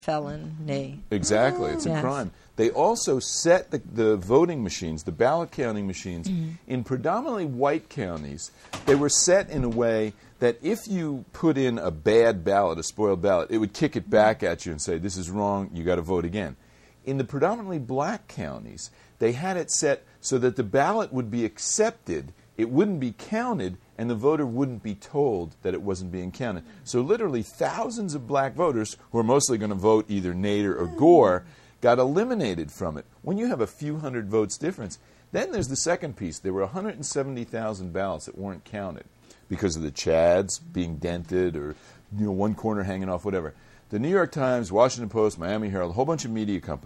felony. Exactly. It's a crime. They also set the voting machines, the ballot counting machines, in predominantly white counties. They were set in a way that if you put in a bad ballot, a spoiled ballot, it would kick it back at you and say, this is wrong, you got to vote again. In the predominantly black counties, they had it set so that the ballot would be accepted, it wouldn't be counted, and the voter wouldn't be told that it wasn't being counted. So literally thousands of black voters, who are mostly going to vote either Nader or Gore, got eliminated from it. When you have a few hundred votes difference, then there's the second piece. There were 170,000 ballots that weren't counted because of the chads being dented or one corner hanging off, whatever. The New York Times, Washington Post, Miami Herald, a whole bunch of media companies